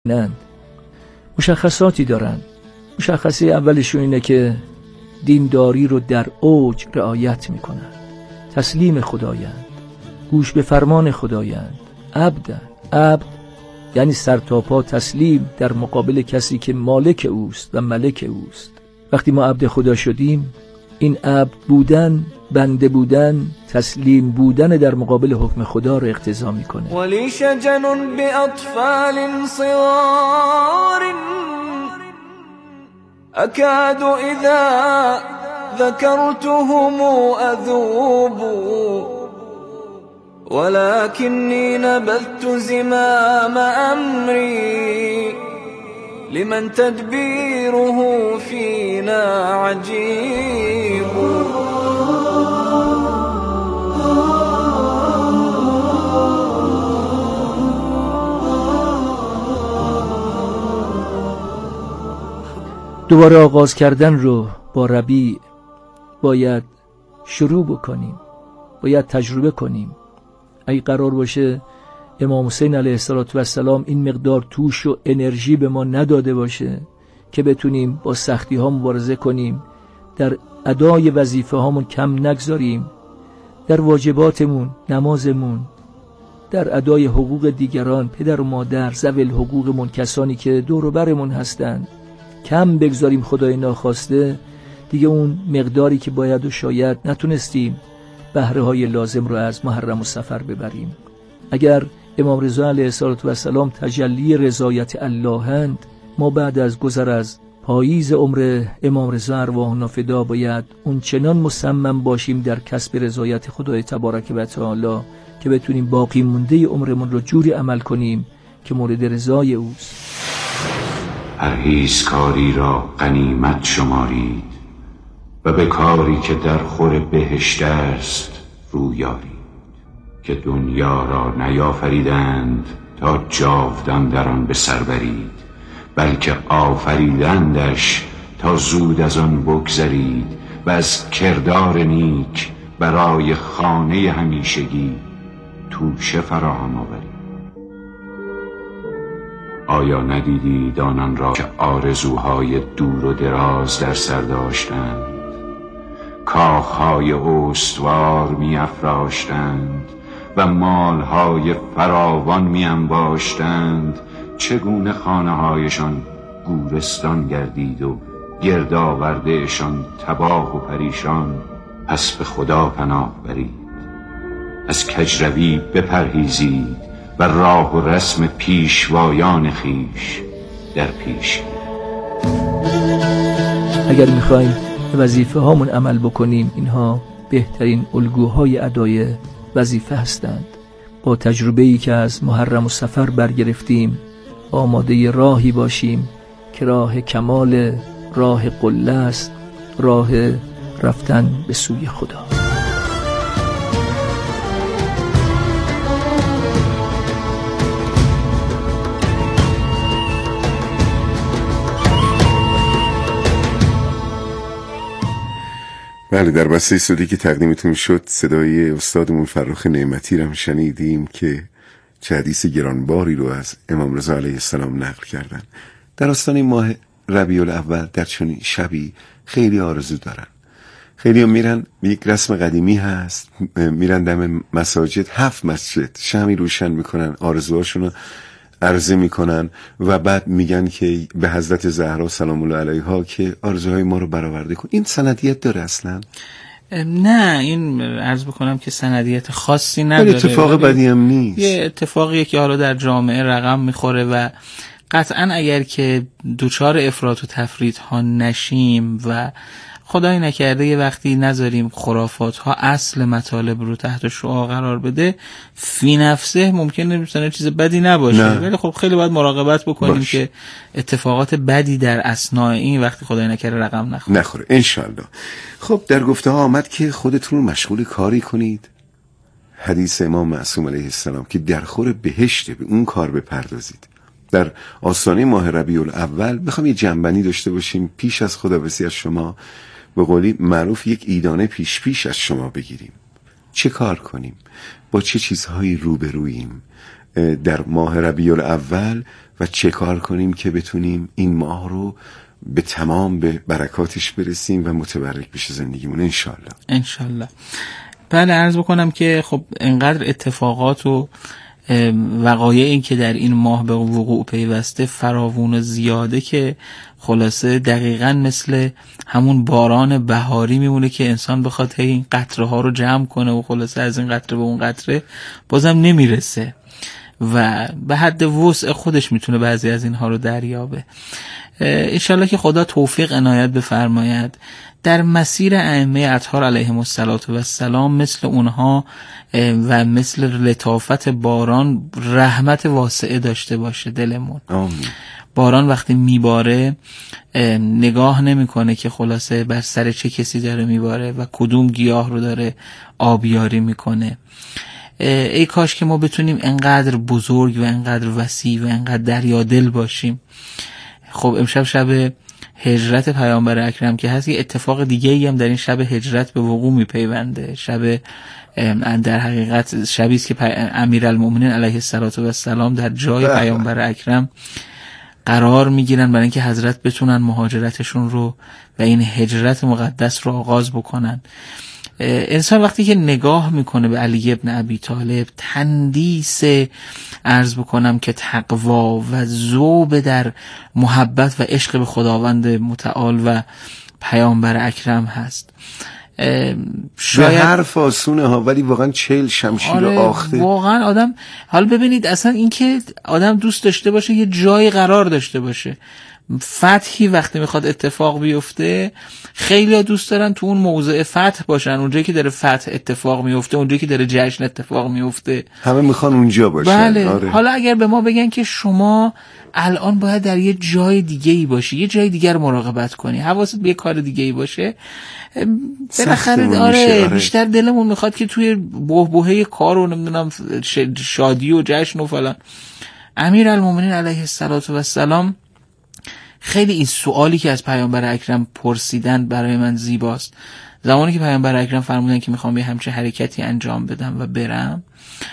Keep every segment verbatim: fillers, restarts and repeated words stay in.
نند. مشخصاتی دارند. مشخصه اولشون اینه که دینداری رو در اوج رعایت میکنند، تسلیم خدایند، گوش به فرمان خدایند، عبدند. عبد یعنی سر تا پا تسلیم در مقابل کسی که مالک اوست و ملک اوست. وقتی ما عبد خدا شدیم، این عبد بودن، بنده بودن، تسلیم بودن در مقابل حکم خدا رو اقتضا میکنه. ولی شجن باطفال صغار اکاد اذا ذکرتهم اذوب ولكني نبذت زمام امری لمن تدبیره فینا عجیب. دوباره آغاز کردن رو با ربیع باید شروع بکنیم، باید تجربه کنیم. اگه قرار باشه امام حسین علیه السلام این مقدار توش و انرژی به ما نداده باشه که بتونیم با سختی ها مبارزه کنیم، در ادای وظیفه هامون کم نگذاریم، در واجباتمون، نمازمون، در ادای حقوق دیگران، پدر و مادر، ذوی الحقوقمون، کسانی که دور و برمون هستند، کم بگذاریم خدای ناخواسته، دیگه اون مقداری که باید و شاید نتونستیم بهره های لازم رو از محرم و صفر ببریم. اگر امام رضا علیه السلام تجلی رضایت اللهند، ما بعد از گذر از پاییز عمر امام رضا ارواحنا فدا باید اون چنان مصمم باشیم در کسب رضایت خدای تبارک و تعالی که بتونیم باقی مونده عمرمون رو جوری عمل کنیم که مورد رضای اوست. پرهیزکاری را غنیمت شمارید و به کاری که در خور بهشت است رویارید، که دنیا را نیافریدند تا جاودان در آن به سر برید، بلکه آفریدندش تا زود از آن بگذرید و از کردار نیک برای خانه همیشگی توشه فراهم آورید. آیا ندیدید آنان را که آرزوهای دور و دراز در سر داشتند، کاخهای استوار می افراشتند و مالهای فراوان می انباشتند، چگونه خانه هایشان گورستان گردید و گردآوردهشان تباه و پریشان؟ پس به خدا پناه برید، از کجروی بپرهیزید و راه و رسم پیشوایان خیش در پیش. اگر میخوایم وظیفه هامون عمل بکنیم، اینها بهترین الگوهای ادای وظیفه هستند. با تجربه‌ای که از محرم و صفر برگرفتیم، آماده راهی باشیم که راه کمال، راه قله است، راه رفتن به سوی خدا. بله، در بسته صوتی که تقدیمتون شد صدای استادمون فرخ نعمتی رو شنیدیم که چه حدیث گرانباری رو از امام رضا علیه السلام نقل کردن. در آستانه ماه ربیع الاول در چنین شبی خیلی آرزو دارن. خیلی هم میرن، یک رسم قدیمی هست، میرن دم مساجد، هفت مسجد شمعی روشن میکنن، آرزوهاشون رو عرضه میکنن و بعد میگن که به حضرت زهرا سلام الله علیها که آرزوهای ما رو برآورده کن. این سندیت داره اصلا؟ نه، این عرض بکنم که سندیت خاصی نداره. اتفاق بدی هم نیست، یه اتفاقیه که حالا در جامعه رقم میخوره و قطعا اگر که دوچار افراط و تفریط ها نشیم و خدای نکرده یه وقتی نذاریم خرافات ها اصل مطالب رو تحت شعاع قرار بده، فی نفسه ممکنه مثلا چیز بدی نباشه، ولی خب خیلی باید مراقبت بکنیم باش. که اتفاقات بدی در اثناء این وقتی خدای نکرده رقم نخوره نخوره انشالله. خب در گفته ها آمد که خودتون رو مشغول کاری کنید. حدیث امام معصوم علیه السلام که در خور بهشته، به اون کار بپردازید. در آستانه ماه ربیع الاول بخوام یه جنبندی داشته باشیم پیش از خداحافظی از شما، به قولی معروف یک ایدانه پیش پیش از شما بگیریم. چه کار کنیم؟ با چه چیزهایی روبروییم؟ در ماه ربیع الاول و چه کار کنیم که بتونیم این ماه رو به تمام به برکاتش برسیم و متبرک بشه زندگیمون انشالله. انشالله. بله، عرض بکنم که خب انقدر اتفاقات و وقایعی که در این ماه به وقوع پیوسته فراوون و زیاده که خلاصه دقیقاً مثل همون باران بهاری میمونه که انسان بخواد این قطره ها رو جمع کنه و خلاصه از این قطره به اون قطره بازم نمیرسه و به حد وسع خودش میتونه بعضی از اینها رو دریابه. انشالله که خدا توفیق عنایت بفرماید در مسیر ائمه اطهار علیهم السلام مثل اونها و مثل لطافت باران رحمت واسعه داشته باشه دلمون. آمین. باران وقتی میباره نگاه نمیکنه که خلاصه بر سر چه کسی داره میباره و کدوم گیاه رو داره آبیاری میکنه. ای کاش که ما بتونیم انقدر بزرگ و انقدر وسیع و انقدر دریادل باشیم. خب امشب شب هجرت پیامبر اکرم که هست، یه اتفاق دیگه ای هم در این شب هجرت به وقوع میپیونده. شب در حقیقت شبی است که امیرالمومنین علیه السلام در جای پیامبر اکرم قرار میگیرن برای اینکه حضرت بتونن مهاجرتشون رو و این هجرت مقدس رو آغاز بکنن. انسان وقتی که نگاه میکنه به علی ابن ابی طالب، تندیس عرض بکنم که تقوا و ذوب در محبت و عشق به خداوند متعال و پیامبر اکرم هست. شاید به حرف آسونه ها، ولی واقعا چهل شمشیر آره آخته. واقعا آدم حال ببینید اصلا این که آدم دوست داشته باشه یه جای قرار داشته باشه. فتحی وقتی میخواد اتفاق بیفته خیلی ها دوست دارن تو اون موضع فتح باشن، اونجایی که داره فتح اتفاق میفته، اونجایی که داره جشن اتفاق میفته، همه میخوان اونجا باشن. بله. آره. حالا اگر به ما بگن که شما الان باید در یه جای دیگه ای باشی، یه جای دیگر مراقبت کنی، حواست به یه کار دیگه ای باشه، بالاخره آره بیشتر دلمون میخواد که توی بحبوحه کار و نمیدونم شادی و جشن و فلان. امیرالمومنین علیه السلام خیلی این سوالی که از پیامبر اکرم پرسیدن برای من زیباست. زمانی که پیامبر اکرم فرمودن که میخوام یه همچه حرکتی انجام بدم و برم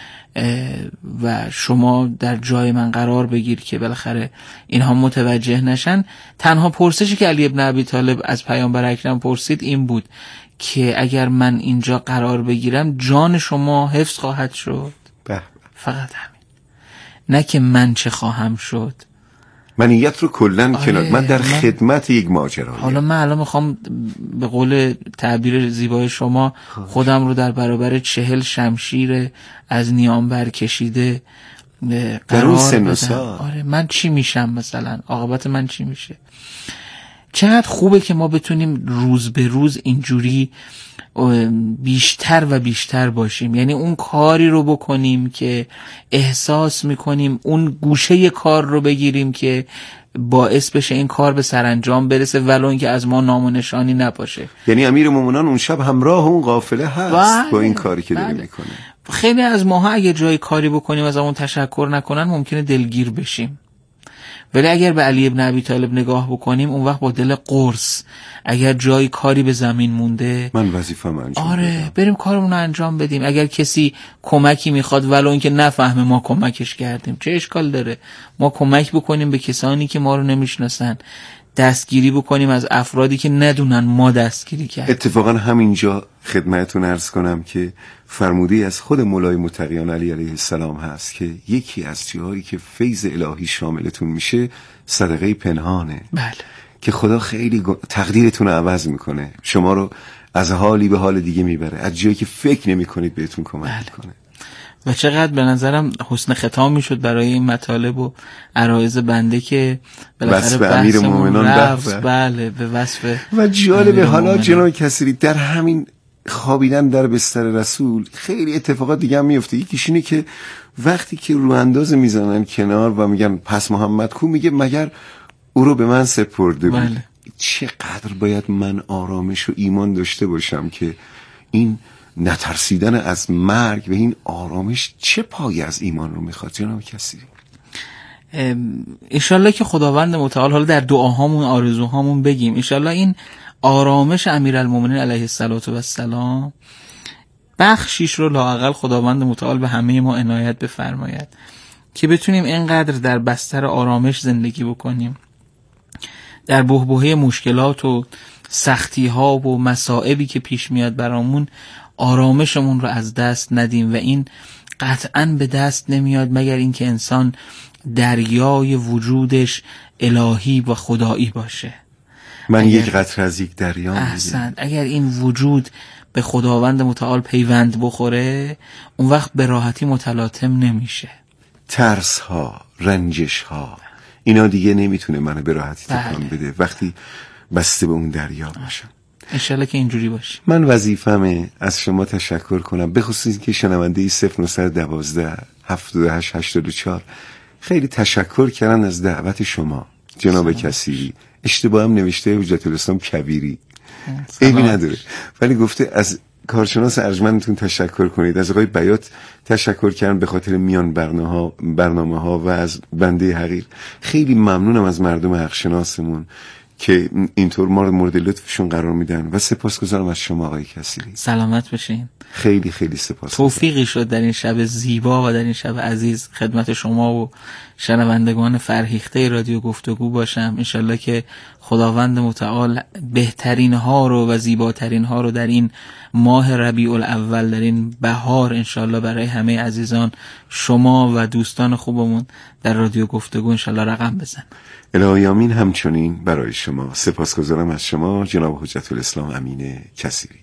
و شما در جای من قرار بگیر که بالاخره اینها متوجه نشن، تنها پرسشی که علی ابن ابی طالب از پیامبر اکرم پرسید این بود که اگر من اینجا قرار بگیرم جان شما حفظ خواهد شد. به. فقط همین، نه که من چه خواهم شد. منیت رو کلن آره کنار، من در من خدمت یک ماجرا. حالا من الان میخوام به قول تعبیر زیبای شما خودم رو در برابر چهل شمشیر از نیام برکشیده در اون سن و بدم. سال. آره من چی میشم مثلا، عاقبت من چی میشه؟ چقدر خوبه که ما بتونیم روز به روز اینجوری بیشتر و بیشتر باشیم، یعنی اون کاری رو بکنیم که احساس میکنیم، اون گوشه کار رو بگیریم که باعث بشه این کار به سرانجام برسه ولو اینکه از ما نام و نشانی نباشه. یعنی امیرالمومنین اون شب همراه اون قافله هست بله، با این کاری که داره میکنه. خیلی از ماها اگه جای کاری بکنیم از اون تشکر نکنن ممکنه دلگیر بشیم، ولی اگر به علی ابن ابی طالب نگاه بکنیم اون وقت با دل قرص، اگر جای کاری به زمین مونده من وظیفه‌م انجام آره بدم. بریم کارمون رو انجام بدیم. اگر کسی کمکی میخواد ولو اینکه نفهمه ما کمکش کردیم، چه اشکال داره؟ ما کمک بکنیم به کسانی که ما رو نمیشناسن، دستگیری بکنیم از افرادی که ندونن ما دستگیری کردیم. اتفاقا همینجا خدمتتون عرض کنم که فرمودی از خود مولای متقیان علی علیه السلام هست که یکی از جاهایی که فیض الهی شاملتون میشه صدقه پنهانه. بله. که خدا خیلی تقدیرتون رو عوض میکنه، شما رو از حالی به حال دیگه میبره، از جایی که فکر نمی کنید بهتون کمک بله. میکنه. و چقدر به نظرم حسن ختام میشد برای این مطالب و عرایض بنده که بالاخره بحثمون رفت بله به وصف. و جالبه حالا جناب کسری در همین خوابیدن در بستر رسول خیلی اتفاقات دیگه هم میفته. یکیش اینه که وقتی که رو انداز میزنن کنار و میگن پس محمد کو، میگه مگر او رو به من سپرده بود. بله. چقدر باید من آرامش و ایمان داشته باشم که این نترسیدن از مرگ و این آرامش چه پایی از ایمان رو میخواد جناب کسی؟ انشالله که خداوند متعال حالا در دعاهامون آرزوهامون بگیم انشالله این آرامش امیرالمومنین علیه السلام بخشیش رو لااقل خداوند متعال به همه ما عنایت بفرماید. که بتونیم اینقدر در بستر آرامش زندگی بکنیم، در بحبوحه مشکلات و سختی ها و مصائبی که پیش میاد برامون آرامشمون رو از دست ندیم و این قطعاً به دست نمیاد مگر اینکه انسان دریای وجودش الهی و خدایی باشه. من اگر... یک قطره از یک دریا. احسن. اگر این وجود به خداوند متعال پیوند بخوره اون وقت به راحتی متلاطم نمیشه. ترس ها، رنجش ها، اینا دیگه نمیتونه منو به راحتی تکان بده وقتی بسته به اون دریا باشم. انشالله که اینجوری باشه. من وظیفمه از شما تشکر کنم، به خصوص که شنونده صفر نه یک دو هفتاد و هشت هشتاد و چهار خیلی تشکر کردن از دعوت شما جناب کثیری. اشتباه هم نوشته حجت الاسلام کبیری، عیبی نداره، ولی گفته از کارشناس ارجمندتون تشکر کنید. از آقای بیات تشکر کردن به خاطر میان برنامه ها, برنامه ها و از بنده حقیر. خیلی ممنونم از مردم حقشناسمون که اینطور ما رو مورد لطفشون قرار میدن و سپاسگزارم از شما آقای کثیری. سلامت باشین. خیلی خیلی سپاس. توفیقی شد در این شب زیبا و در این شب عزیز خدمت شما و شنوندگان فرهیخته رادیو گفتگو باشم. انشالله که خداوند متعال بهترین ها رو و زیباترین ها رو در این ماه ربیع الاول، در این بهار، انشالله برای همه عزیزان شما و دوستان خوبمون در رادیو گفتگو انشالله رقم بزن. الهی آمین. همچنین برای شما. سپاسگزارم از شما جناب حجت الاسلام امین کثیری.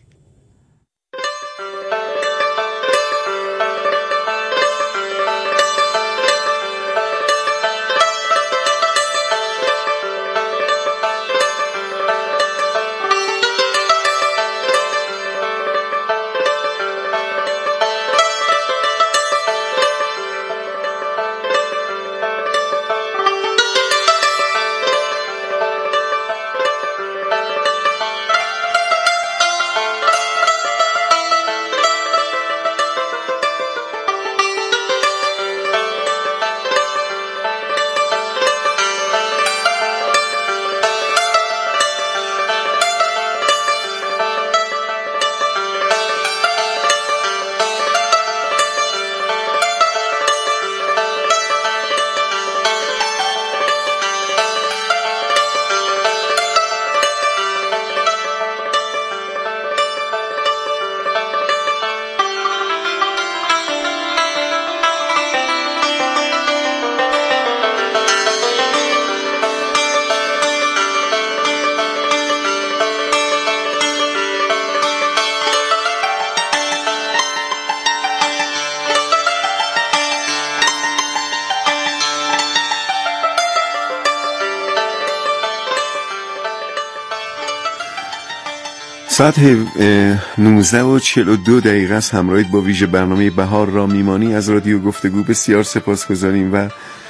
ساعت نوزده و چهل و دو دقیقه است. همراهید با ویژه برنامه بهار را میمانی از رادیو گفتگو. بسیار سپاسگزاریم و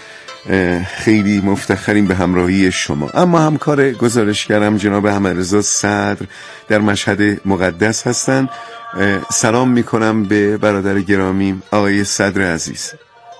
خیلی مفتخریم به همراهی شما. اما همکار گزارشگرم جناب احمدرضا صدر در مشهد مقدس هستند. سلام میکنم به برادر گرامی آقای صدر عزیز.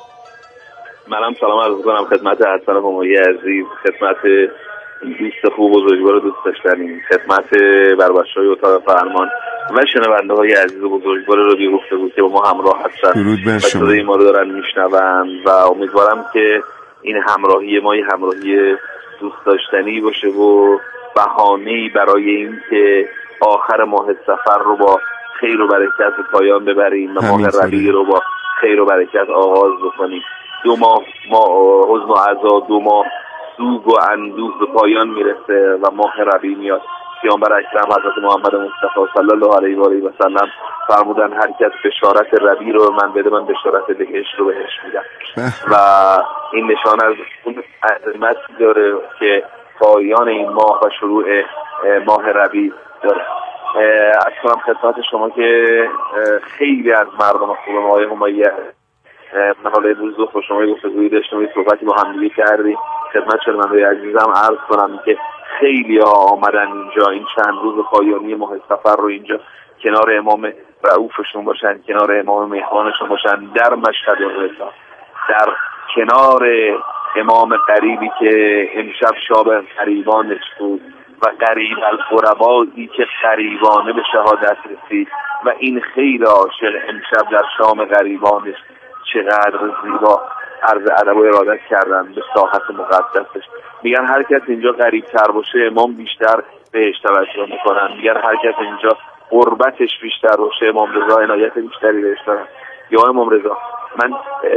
منم سلام عرض میکنم خدمت حسن همایی عزیز، خدمت دوست خوب و بزرگوار دوست داشتنی، خدمت بربچه‌های اتاق فرمان و شنونده های عزیز و بزرگوار رادیو گفتگو که با ما همراه هستن. درود بر شما. صدای ما رو دارن میشنون و امیدوارم که این همراهی ما یه همراهی دوست داشتنی باشه و بهانه‌ای برای این که آخر ماه سفر رو با خیر و برکت پایان ببریم و ماه ربیع رو با خیر و برکت آغاز بکنیم. دو ماه ما حزن و عزا، دو ماه سوگ و اندوه به پایان میرسه و ماه ربیع میاد. پیامبر اکرم حضرت محمد مصطفی صلی الله علیه و آله و سلم فرمودن هر کس بشارت ربیع رو من بده من بشارت بهشت رو بهش میدم و این نشان از اون عظمت داره که پایان این ماه و شروع ماه ربیع داره. از کنم خدمت شما که خیلی از مردم خوب ما های همایی حالا امروز با شما گفتگویی داشتم، یه صحبتی با هم دیگه کردیم. خدمت شنوندگان عزیزم عرض کنم که خیلی ها آمدن اینجا این چند روز پایانی ماه سفر رو اینجا کنار امام رؤوفشون باشن، کنار امام مهربانشون باشن، در مشهد الرضا، در کنار امام قریبی که امشب شاب قریبانش بود و قریب القربایی که قریبانه به شهادت رسید و این خیلی عاشق امشب در شام قریبانش چقدر زیبا عرض ادب و ارادت کردن به ساحت مقدسش. میگن هر کس اینجا غریب تر باشه امام بیشتر بهش توجه میکنن. میگن هر کس اینجا غربتش بیشتر باشه امام رضا عنایت بیشتری بهش دارن. یا امام رضا من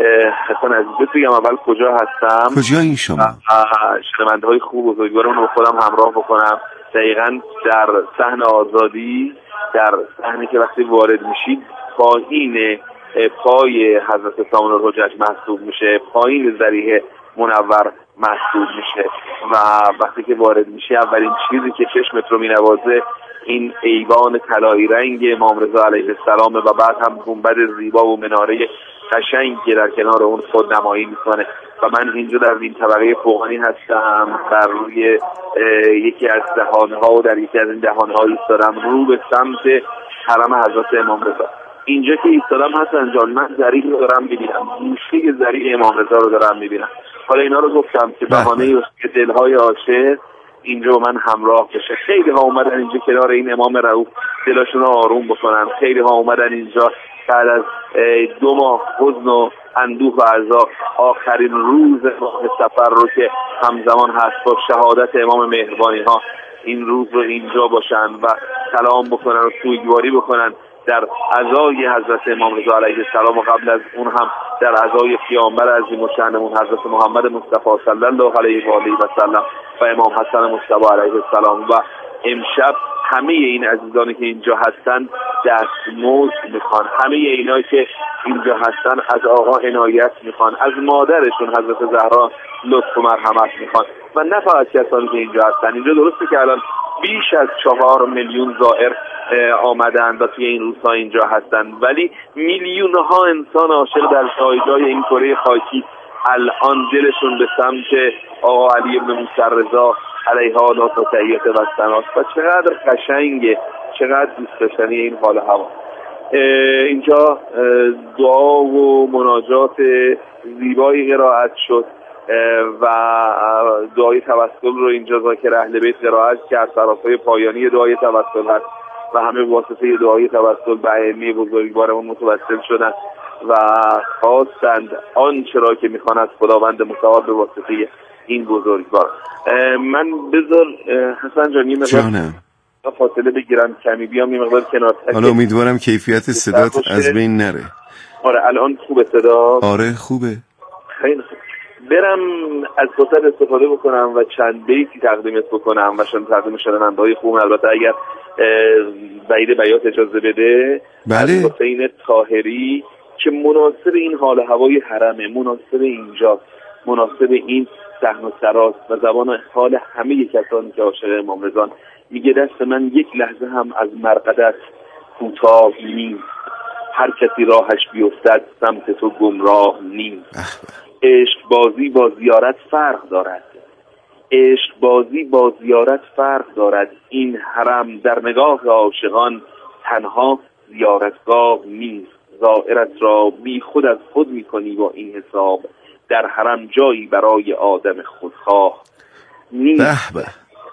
حسن عزیزت بگم اول کجا هستم؟ کجا این شما؟ شنونده های خوب و بزرگوارمون رو خودم همراه بکنم. دقیقاً در صحن آزادی، در صحنی که وقتی وارد میشید پایین پای حضرت سامان الحجج محسوب میشه، پایین ذریح منور محسوب میشه و وقتی که وارد میشه اولین چیزی که چشمت رو مینوازه این ایوان طلایی رنگ امام رضا علیه السلام و بعد هم گنبد زیبا و مناره قشنگی که در کنار اون خود نمایی میکنه. و من اینجا در این طبقه فوقانی هستم، بر روی یکی از دهانها و در یکی از این دهانها ایستادم رو به سمت حرم حضرت امام رضا. اینجا که ایستادم حسن جان من ذریح رو دارم میبینم، گوشه ذریح امام رضا رو دارم میبینم. حالا اینا رو گفتم که بهانه که دلهای عاشق اینجا من همراه بشه. خیلی ها اومدن اینجا کنار این امام رؤوف دلاشون رو آروم بکنن. خیلی ها اومدن اینجا بعد از دو ماه حزن و اندوه و عزا آخرین روز ماه سفر رو که همزمان هست با شهادت امام مهربانی ها این روز رو اینجا باشن و سلام بکنن و سوگواری بکنن در عزای حضرت امام رضا علیه السلام و قبل از اون هم در عزای پیامبر عظیم الشأنمون حضرت محمد مصطفی صلی الله علیه و آله و سلم و امام حسن مصطفی علیه السلام. و امشب همه این عزیزانی که اینجا هستن دستمزد میخوان، همه اینایی که اینجا هستن از آقا عنایت میخوان، از مادرشون حضرت زهرا لطف و مرحمت میخوان و نه فقط کسانی که اینجا هستن. اینجا درسته که الان بیش از چهار میلیون زائر آمدن و توی این روزها اینجا هستن، ولی میلیون ها انسان عاشق در جایگاه این کره خاکی الان دلشون به سمت آقا علی ابن موسی رضا علیه آلات و تحییت و ثناست و چقدر قشنگه، چقدر دوست داشتنی این حال هوا. اینجا دعا و مناجات زیبایی قرائت شد و دعای توسل رو اینجا ذاکر اهل بیت قرائت کرد. سراسای پایانی دعای توسل هست و همه واسطه دعای توسل به ائمه بزرگوارمون متوسل شدن و خواستند آنچه را که میخوان از خداوند متعال به واسطه این بزرگوار. من بذار حسن جان یه مقدار فاصله بگیرم کمی بیام یه مقدار کنار. حالا امیدوارم کیفیت صدات از بین نره. آره الان خوبه صدا؟ آره خوبه. خیلی خوب. برم از فرصت استفاده بکنم و چند بیتی تقدیمت بکنم و شما تقدیم شنونده های خوب، البته اگر بعید بیات اجازه بده. بله. از حسین طاهری که مناسب این حال هوای حرمه، مناسب اینجا، مناسب این صحن و سراز و زبان حال همه کسانی که عاشق امام رضا. میگه دست من یک لحظه هم از مرقدت کوتاه نیست، هر کسی راهش بیفتد سمت تو گمراه نیست. عشق بازی با زیارت فرق دارد، عشق بازی با زیارت فرق دارد. این حرم در نگاه عاشقان تنها زیارتگاه نیست. زائرت را بی خود از خود میکنی با این حساب، در حرم جایی برای آدم خودخواه نیست. به به.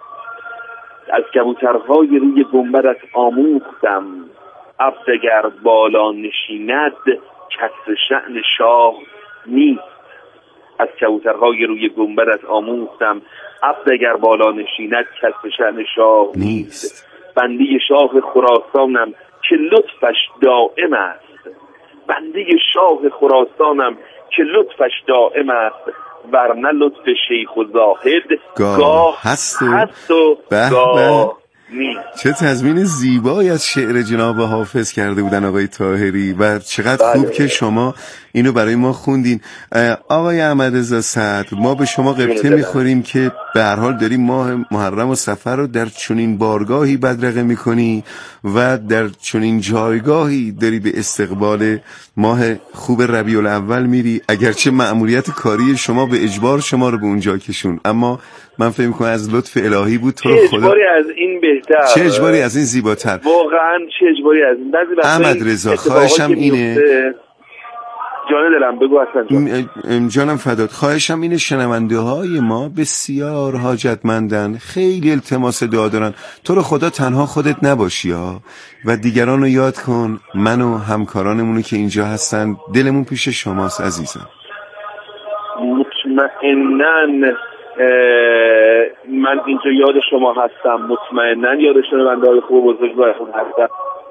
از کبوترهای روی گنبدت آموختم، عبد اگر بالا نشیند کسر شأن شاه نیست. از کبوترهای روی گنبدت آموختم، عبد اگر بالا نشیند کسر شأن شاه نیست. بنده شاه خراسانم که لطفش دائم است، بنده شاه خراسانم که لطفش دائم است، ورنه لطف شیخ و زاهد گاه, گاه هست و, هست و گاه نیست. چه تضمین زیبایی از شعر جناب حافظ کرده بودن آقای طاهری و چقدر بله. خوب که شما اینو برای ما خوندین. آقای احمدرضا صدر، ما به شما قبطه میخوریم که به هر حال داری ماه محرم و صفر رو در چنین بارگاهی بدرقه میکنی و در چنین جایگاهی داری به استقبال ماه خوب ربیع الاول میری، اگرچه مأموریت کاری شما به اجبار شما رو به اونجا کشون، اما من فکر می‌کنم از لطف الهی بود. تو رو خدا اجباری از این بهتر، چه اجباری از این زیباتر، واقعا چه اجباری از این. بعضی وقتا احمدرضا خواهشم اینه، جان دلم بگو اصلا جانم فدات، خواهشم اینه شنونده های ما بسیار حاجتمندن، خیلی التماس دعا دارن، تو رو خدا تنها خودت نباشی ها و دیگران رو یاد کن. من و همکارانمونو که اینجا هستن دلمون پیش شماست عزیزم. مطمئناً من اینجا یاد شما هستم، مطمئناً یاد شنونده های خوب و بزرگوارتون هستم،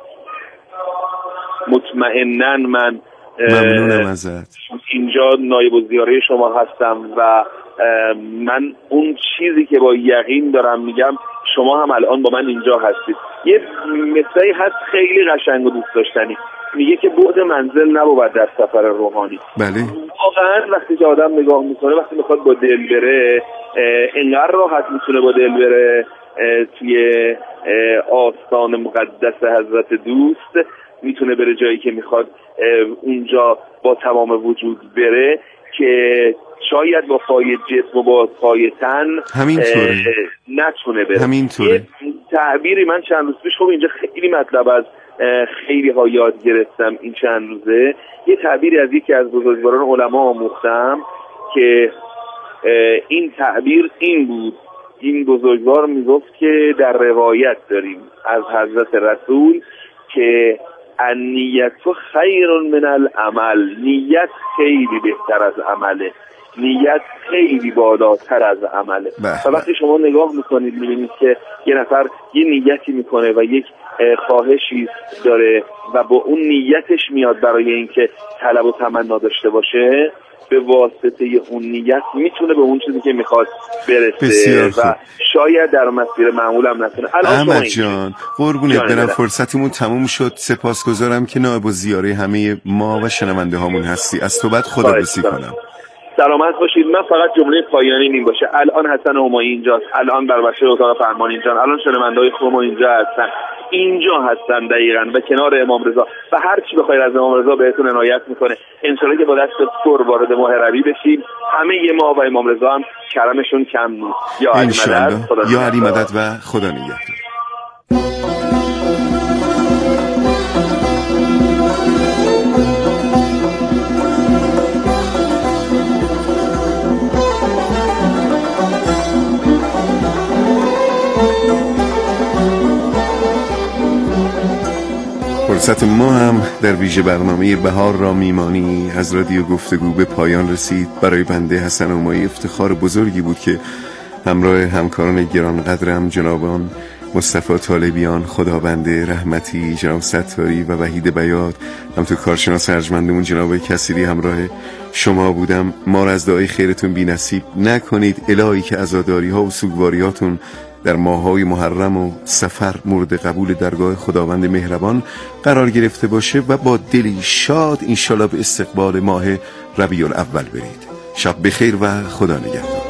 مطمئناً من ممنونم ازت. اینجا نایب الزیاره شما هستم و من اون چیزی که با یقین دارم میگم شما هم الان با من اینجا هستید. یه مثالی هست خیلی قشنگ و دوست داشتنی، میگه که بعد منزل نبود در سفر روحانی. بله واقعا وقتی که آدم نگاه میکنه، وقتی میخواد با دل بره، انقدر راحت میتونه با دل بره توی آستان مقدس حضرت دوست، میتونه بره جایی که میخواد اونجا با تمام وجود بره که شاید با پای جسم و با پای تن همینطوره نتونه بره. همینطوره. تعبیری من چند روز پیش خب اینجا خیلی مطلب از خیلی ها یاد گرفتم این چند روزه، یه تعبیری از یکی از بزرگواران علما آموختم که این تعبیر این بود. این بزرگوار میگفت که در روایت داریم از حضرت رسول که النیت خیر من العمل، نیت خیلی بهتر از عمله، نیت خیلی بالاتر از عمله. و وقتی شما نگاه میکنید میبینید که یه نفر یه نیتی میکنه و یک خواهشی داره و با اون نیتش میاد برای اینکه طلب و تمنا داشته باشه، به واسطه اون نیت میتونه به اون چیزی که میخواد برسه و شاید در مسیر معمول هم نتونه. احمد جان قربونت برم، فرصتمون تموم شد. سپاسگزارم که نایب الزیاره همه ما و شنونده هامون هستی. از تو بعد خداحافظی کنم. سلامت باشید. من فقط جمله پایانی این باشه، الان حسن همایی اینجاست، الان بربشر اتاق فرمان اینجا، الان شنونده‌های خوب اینجا هستن، اینجا هستن دقیقاً و کنار امام رضا و هر چی بخواید از امام رضا بهتون عنایت میکنه. انشالله که با دست پر وارد ماه ربیع بشیم، همه ما و امام رضا هم کرمشون کم نیست. یا علی مدد، یا علی مدد و خدا نگهدار. فرصت ما هم در ویژه برنامه بهار را میمانی از رادیو گفتگو به پایان رسید. برای بنده حسن همایی افتخار بزرگی بود که همراه همکاران گرانقدرم جنابان مصطفی طالبیان، خدابنده رحمتی، جناب ستاری و وحید بیات، همطور کارشناس ارجمندمون جناب کثیری همراه شما بودم. ما را از دعای خیرتون بی نصیب نکنید. الهی که عزاداری ها و سوگواریاتون در ماه‌های محرم و سفر مورد قبول درگاه خداوند مهربان قرار گرفته باشه و با دلی شاد انشالله به استقبال ماه ربیع الاول برید. شب بخیر و خدا نگهدار.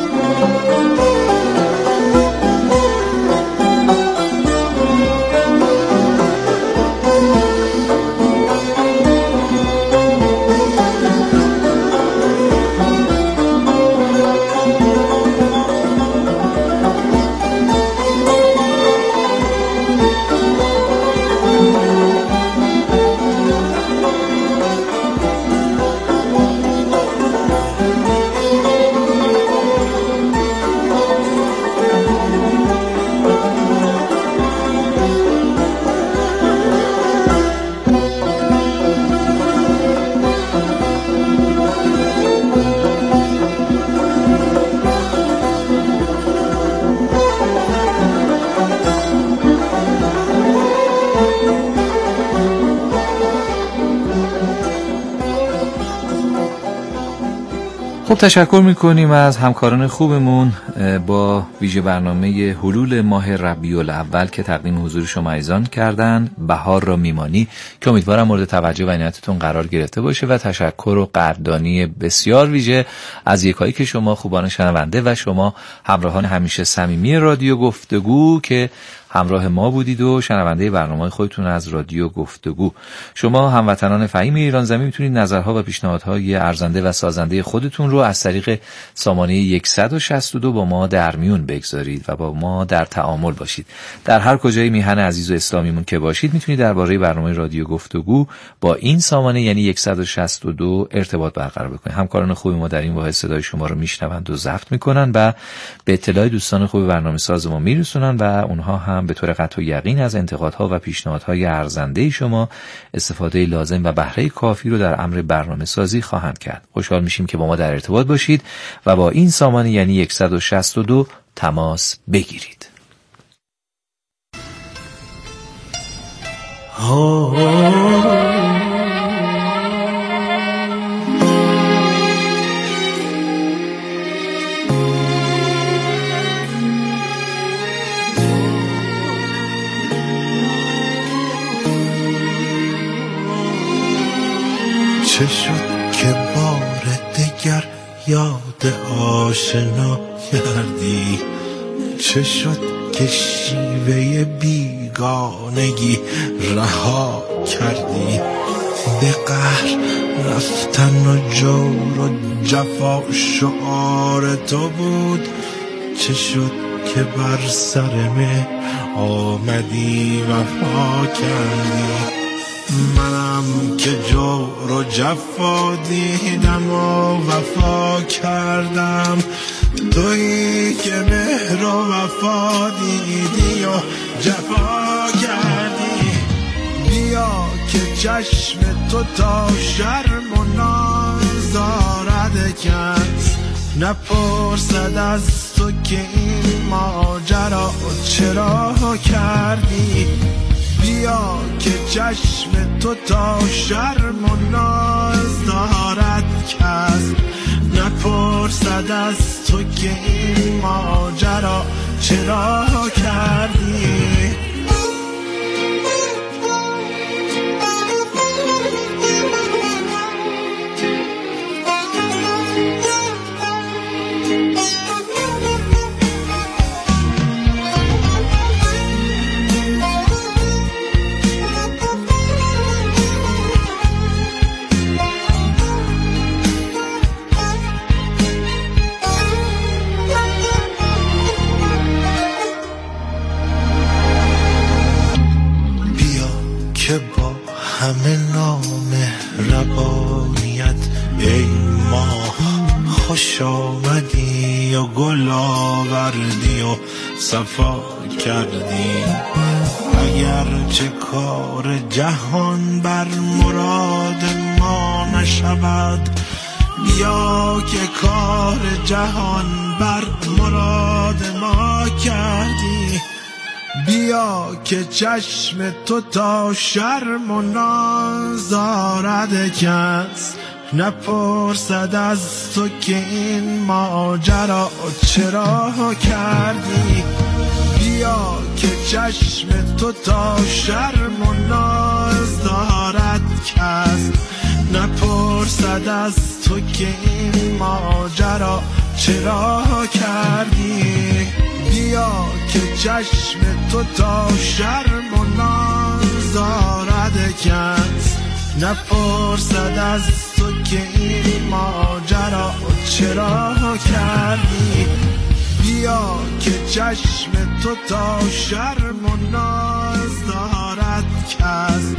خب تشکر میکنیم از همکاران خوبمون با ویژه برنامه حلول ماه ربیع الاول که تقدیم حضور شما عزیزان کردن، بهار را میمانی، که امیدوارم مورد توجه و عنایتتون قرار گرفته باشه و تشکر و قدردانی بسیار ویژه از یکایی که شما خوبان شنونده و شما همراهان همیشه صمیمی رادیو گفتگو که همراه ما بودید و شنونده برنامه خودتون از رادیو گفتگو. شما هموطنان فهیم ایران زمین میتونید نظرها و پیشنهادهای ارزنده و سازنده خودتون رو از طریق سامانه صد و شصت و دو با ما در میون بگذارید و با ما در تعامل باشید. در هر کجای میهن عزیز و اسلامیمون که باشید میتونید درباره برنامه رادیو گفتگو با این سامانه یعنی صد و شصت و دو ارتباط برقرار بکنید. همکاران خوب ما در این واحد صدای شما رو میشنوند و ضبط میکنن و به اطلاع دوستان خوب برنامه ساز ما میرسونن و اونها هم هم به طور قطع و یقین از انتقادها و پیشنهادهای ارزنده شما استفاده لازم و بهره کافی رو در امر برنامه سازی خواهند کرد. خوشحال میشیم که با ما در ارتباط باشید و با این سامانه یعنی صد و شصت و دو تماس بگیرید. چه شد که بار دگر یاد آشنا کردی؟ چه شد که شیوه بیگانگی رها کردی؟ به قهر رفتن و جور و جفا شعار تو بود. چه شد که بر سر مهر آمدی وفا کردی؟ منم که جور و جفا دیدم و وفا کردم، تویی که مهر و وفا دیدی و جفا کردی. بیا که چشم تو تا شرم و ناز دارد کس، نپرسد از تو که این ماجرا چرا کردی. بیا که چشم تو تا شرم و ناز دارد کس، نپرسد از تو که این ماجرا چرا کردی. که با همه نام ربانیت ای ماه خوش آمدی و گل آوردی و صفا کردی. اگر چه کار جهان بر مراد ما نشود، بیا که کار جهان بر مراد ما کردی. بیا که چشم تو تا شرم و ناز دارد کس، نپرسد از تو که این ماجرا چرا کردی. بیا که چشم تو تا شرم و ناز دارد کس، نپرسد از تو که این ماجرا چرا کردی. بیا که چشم تو تا شرم و ناز دارد کس، نپرسد از تو که این ماجرا چرا کردی. بیا که چشم تو تا شرم و ناز دارد کس،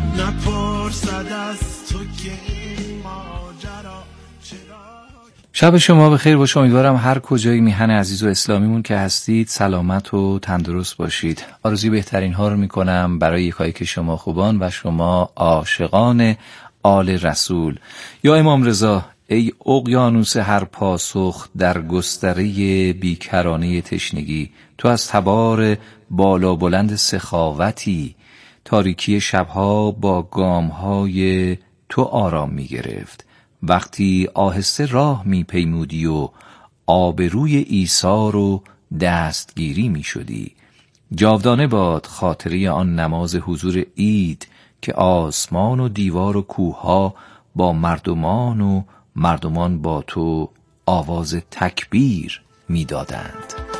نپرسد از تو که این ماجرا چرا. شب شما بخیر باشه. امیدوارم هر کجای میهن عزیز و اسلامیمون که هستید سلامت و تندرست باشید. آرزوی بهترین ها رو میکنم برای یکایی که شما خوبان و شما عاشقان آل رسول. یا امام رضا، ای اقیانوس هر پاسخ در گستره بیکرانه تشنگی، تو از تبار بالا بلند سخاوتی، تاریکی شبها با گامهای تو آرام می گرفت. وقتی آهسته راه می پیمودی و آبروی ایثار و دستگیری می شدی. جاودانه باد خاطره آن نماز حضور عید که آسمان و دیوار و کوها با مردمان و مردمان با تو آواز تکبیر می دادند.